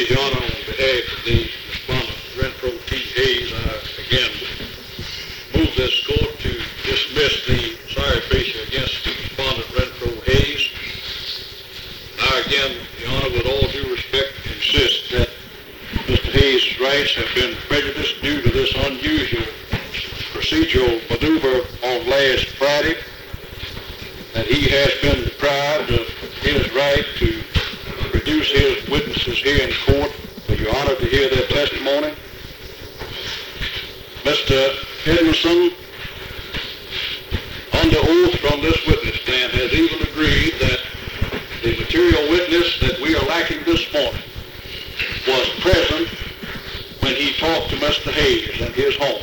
Your Honor, on behalf of the respondent, Renfro T. Hayes, I again move this court to dismiss the stare facie against the respondent, Renfro Hayes. I again, Your Honor, with all due respect, insist that Mr. Hayes' rights have been prejudiced due to this unusual procedural maneuver on last Friday, that he has been deprived of his right to produce his witnesses here in court for Your Honor to hear their testimony. Mr. Edmondson, under oath from this witness stand, has even agreed that the material witness that we are lacking this morning was present when he talked to Mr. Hayes in his home.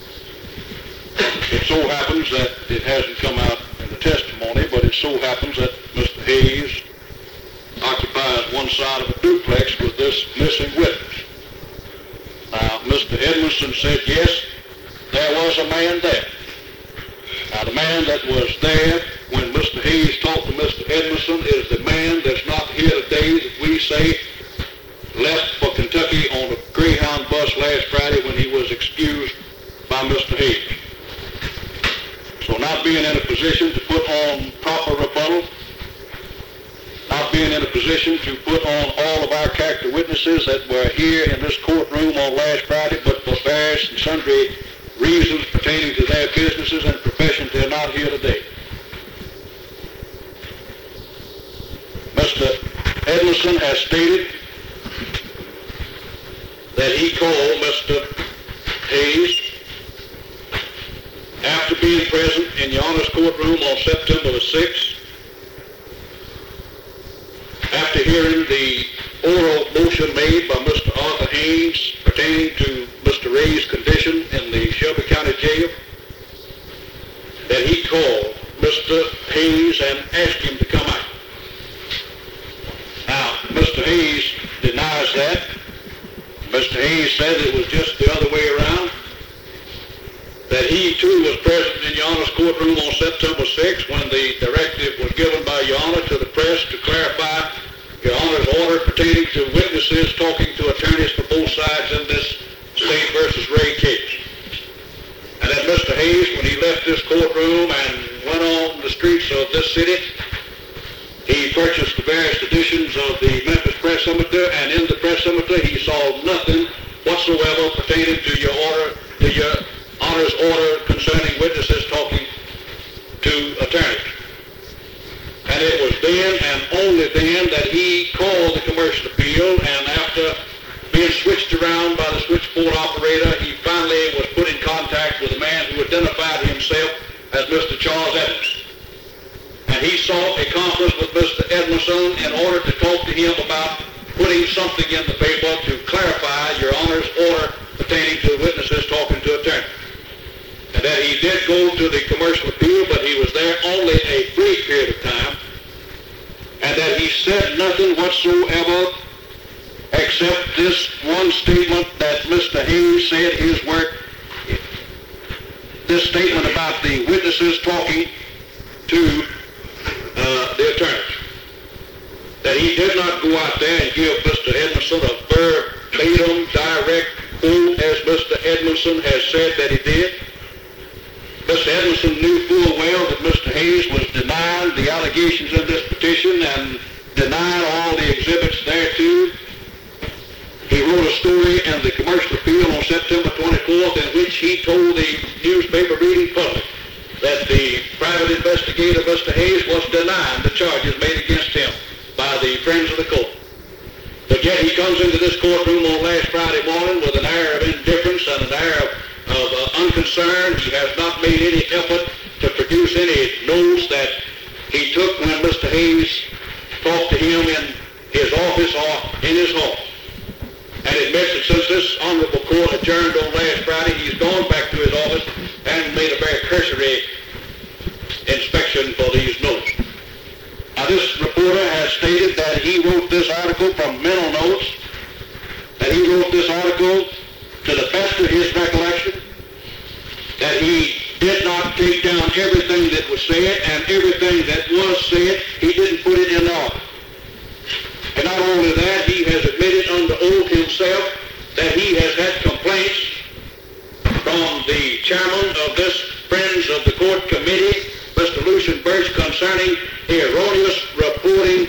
It so happens that it hasn't come out in the testimony, but it so happens that Mr. Hayes occupies one side of a duplex with this missing witness. Now, Mr. Edmondson said, yes, there was a man there. Now, the man that was there when Mr. Hayes talked to Mr. Edmondson is the man that's not here today that we say left for Kentucky on a Greyhound bus last Friday when he was excused by Mr. Hayes. So not being in a position to put on proper rebuttal, not being in a position to put on all of our character witnesses that were here in this courtroom on last Friday, but for various and sundry reasons pertaining to their businesses and professions, they're not here today. Mr. Edmondson has stated that he called Mr. Hayes after being present in Your Honor's courtroom on September the 6th, after hearing the oral motion made by Mr. Arthur Haynes pertaining to Mr. Ray's condition in the Shelby County Jail, that he called Mr. Hayes and asked him to come out. Now, Mr. Hayes denies that. Mr. Hayes said it was just the other way around, that he too was present in Your Honor's courtroom on September 6th when the directive was given by Your Honor to the press to clarify Your Honor's order pertaining to witnesses talking to attorneys for both sides in this State versus Ray case. And that Mr. Hayes, when he left this courtroom and went on the streets of this city, he purchased the various editions of the Memphis Press Scimitar, and in the Press Scimitar he saw nothing whatsoever pertaining to Your Honor's order concerning witnesses talking to attorneys. And it was then and only then that he called the commercial appeal, and after being switched around by the switchboard operator, he finally was put in contact with a man who identified himself as Mr. Charles Evans. And he sought a conference with Mr. Edmondson in order to talk to him about putting something in the paper to clarify Your Honor's order pertaining to witnesses talking to attorneys. And that he did go to the commercial appeal, but he was there only a brief period of time, and that he said nothing whatsoever except this one statement that Mr. Hayes said his work, this statement about the witnesses talking to the attorneys. That he did not go out there and give Mr. Edmondson a verbatim, direct quote as Mr. Edmondson has said that he did. Mr. Edmondson knew full well that Mr. Hayes was denying the allegations in this petition and denying all the exhibits thereto. He wrote a story in the commercial appeal on September 24th in which he told the newspaper reading public that the private investigator, Mr. Hayes, was denying the charges made against him by the friends of the court. But yet he comes into this courtroom on last Friday morning with an air of indifference and an air of unconcern. He has not made any effort to produce any notes that he took when Mr. Hayes talked to him in his office or in his home. And admits that since this honorable court adjourned on last Friday, he's gone back to his office and made a very cursory inspection for these notes. Now, this reporter has stated that he wrote this article from mental notes, that he wrote this article to the best of his recollection, that he did not take down everything that was said, and everything that was said, he didn't put it in order. And not only that, he has admitted under oath himself that he has had complaints from the chairman of this Friends of the Court Committee, Mr. Lucian Birch, concerning erroneous reporting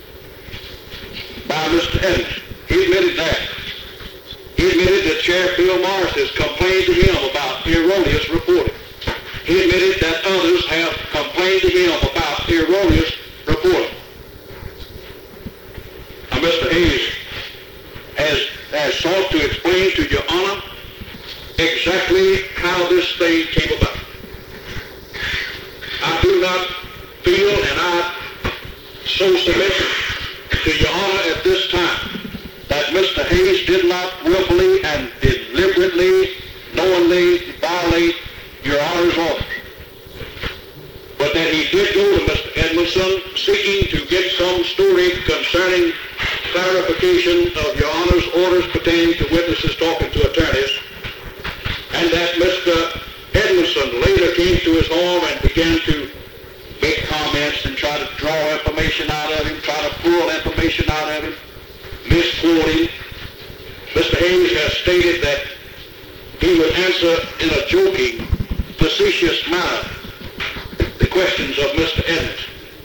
by Mr. Edmonds. He admitted that. He admitted that Chair Bill Morris has complained to him about erroneous reporting. He admitted that others have complained to him about erroneous reporting. Now, Mr. Hayes has sought to explain to Your Honor exactly how this thing came about. I do not feel, and I so submit to Your Honor at this time, that Mr. Hayes did not willfully and deliberately, knowingly violate Your Honor's orders, but that he did go to Mr. Edmondson seeking to get some story concerning clarification of Your Honor's orders pertaining to witnesses talking to attorneys, and that Mr. Edmondson later came to his home and began to make comments and try to draw information out of him, try to pull information out of him, misquote him. Mr. Hayes has stated that he would answer in a joking, facetious manner the questions of Mr. Edmonds.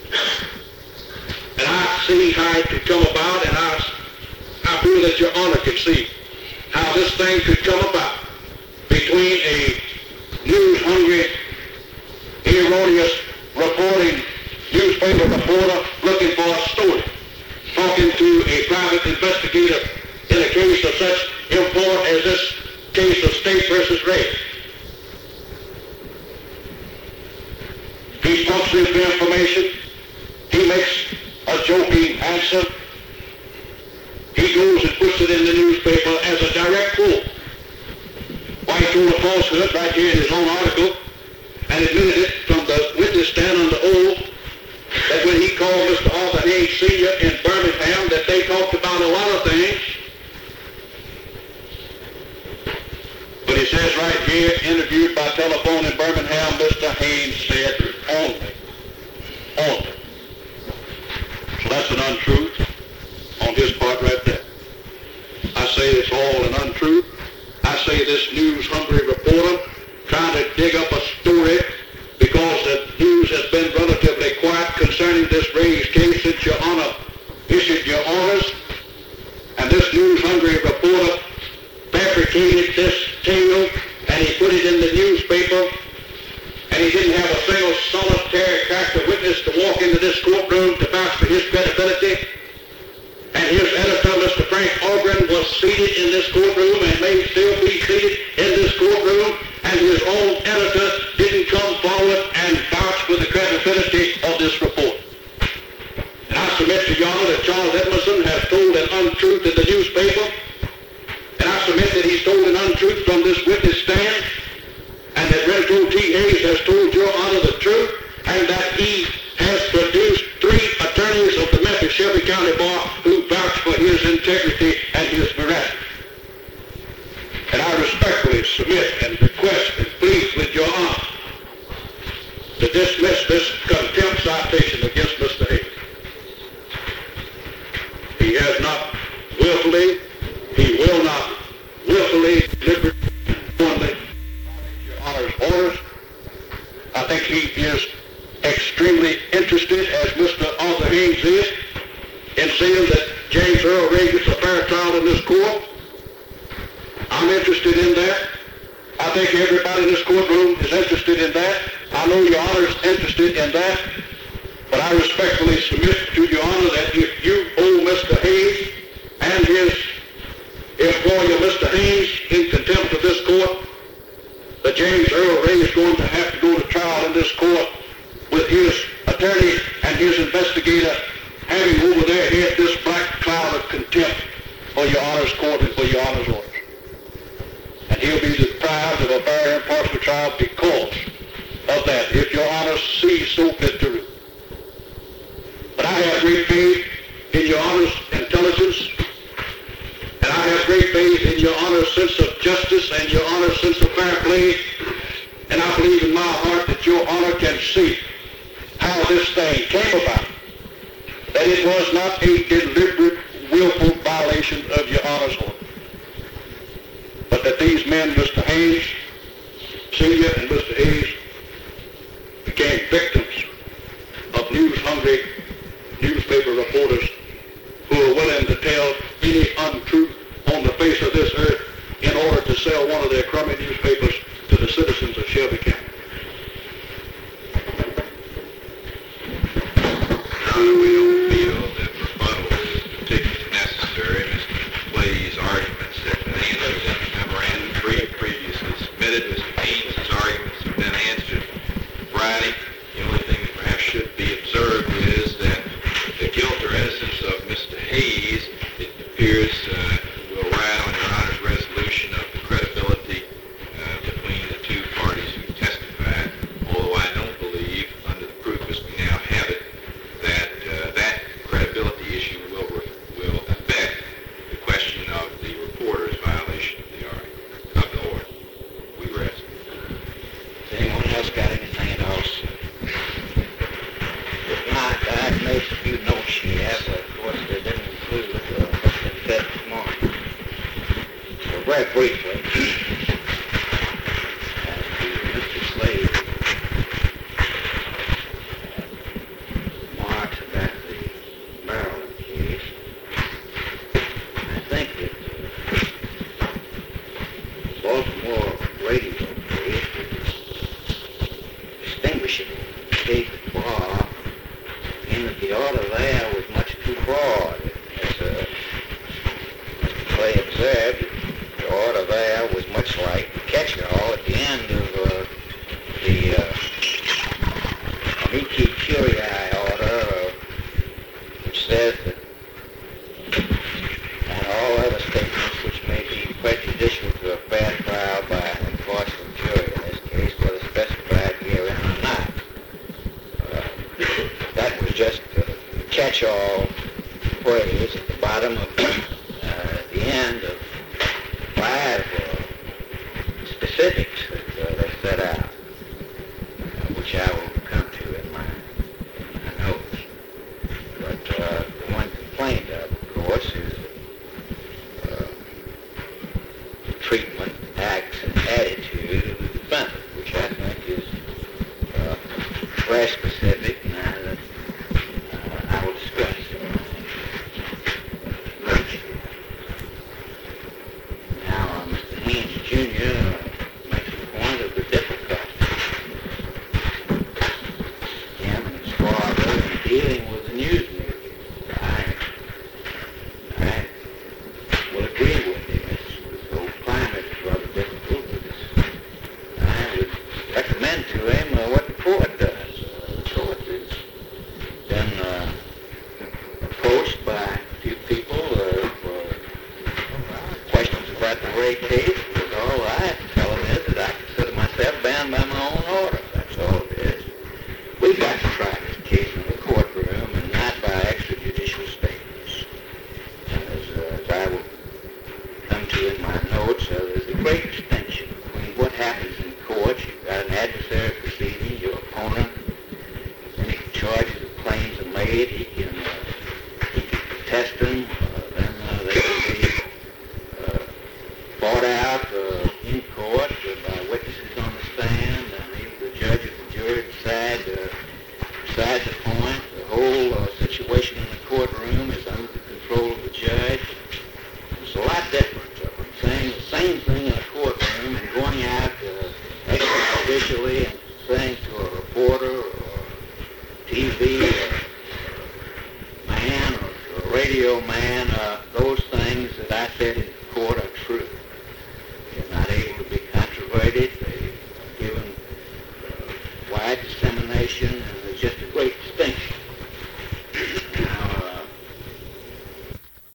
And I see how it could come about, and I feel that Your Honor can see how this thing could come about between a news-hungry, erroneous reporting newspaper reporter looking for a story, talking to a private investigator in a case of such import as this case of State versus Ray. He pumps in the information. He makes a joking answer. He goes and puts it in the newspaper as a direct quote. Why, he told a falsehood right here in his own article and admitted it from the witness stand under oath that when he called Mr. Arthur Hayes Sr. in Birmingham, that they talked about a lot of things. But he says right here, interviewed by telephone in Birmingham, Mr. Hayes said only. So that's an untruth on his part right there. I say it's all an untruth. I say this news-hungry reporter trying to dig up a story because the news has been relatively quiet concerning this Ray's case since Your Honor issued your orders. And this news-hungry reporter fabricated this tale and he put it in the newspaper, and he didn't have a single solitary character witness to walk into this courtroom to vouch for his credibility. And his editor, Mr. Frank Ogren, was seated in this courtroom and may still be seated in this courtroom, and his own editor didn't come forward and vouch for the credibility of this report. And I submit to Your Honor that Charles Edmondson has told an untruth in the newspaper, and I submit that he's told an untruth from this witness stand, and that Renfrew T. Hayes has told Your Honor the truth, and that he has produced 3 attorneys of the Memphis Shelby County Bar who vouch for his integrity and his veracity. And I respectfully submit and request and plead with Your Honor to dismiss this contempt citation against Mr. Hayes. He has not willfully, he will not willfully, deliberately, knowingly Your Honor's orders. I think he is extremely interested, as Mr. Arthur Hayes is, in seeing that James Earl Ray gets a fair trial in this court. I'm interested in that. I think everybody in this courtroom is interested in that. I know Your Honor is interested in that. But I respectfully submit to Your Honor that if you owe Mr. Hayes and his employer, Mr. Hayes, in contempt of this court, that James Earl Ray is going to have to go to trial in this court with his attorney and his investigator having over their head this black cloud of contempt for Your Honor's court and for Your Honor's orders. And he'll be deprived of a fair and impartial trial because of that, if Your Honor sees so fit to do. But I have great faith in Your Honor's intelligence, and I have great faith in Your Honor's sense of justice and Your Honor's sense of fair play, and I believe in my heart that Your Honor can see how this thing came about, that it was not a deliberate, willful violation of Your Honor's order. that these men, Mr. Haynes Sr. and Mr. Hayes, became victims of news-hungry newspaper reporters who are willing to tell any untruth on the face of this earth in order to sell one of their crummy newspapers to the citizens of Shelby County. We don't feel that rebuttal is particularly necessary. Mr. Clay's arguments have been answered in the memorandum previously submitted. Mr. Haynes' arguments have been answered Friday. The only thing that perhaps should be observed is that the guilt or innocence of Mr. Hayes, it appears, will ride on Your Honor's resolution of the credibility between the two parties who testified, although I don't believe, under the proof as we now have it, that that credibility issue will affect the question of the reporter's violation of the order. We rest. Has anyone else got anything else? If not, I've made a few notes here, but of course they didn't include what's been said this morning. So very briefly, as to Mr. Slade remarks about the Maryland case, I think that Baltimore radio case is distinguishable from the case at bar in that the order there was much too broad. As Mr. Clay observed, the order there was much like the catch-all at the end of the amici curiae order, which says that and all other statements which may be prejudicial to a fair trial by an impartial jury, in this case, whether specified herein or not. That was just a catch-all phrase at the bottom of the end of 5 specifics that they set out, which I will come to in my notes. But the one complained of course, is the treatment, acts, and attitude of the defendant, which I think is very specific, and I will discuss. Now, Mr. Haynes Jr. makes a point of the difficulty him and his father in dealing with the news media. I will agree with him. This whole climate is rather difficult, but I would recommend to him what the court does. The court has been approached by a few people for questions about the Ray case. But all I have to tell them is that I consider myself bound by my own order. That's all it is. We've got to try this case in the courtroom and not by extrajudicial statements. As I will come to in my notes, there's a great distinction between what happens in court. You've got an adversary proceeding, your opponent, any charges or claims are made, he can contest them, then they can be brought out in court by witnesses on the stand, and either the judge or the jury decides upon. The whole situation in the courtroom is under the control of the judge. It's a lot different from saying the same thing in a courtroom and going out extrajudicially and saying to a reporter or TV man or to a radio man those things that I said in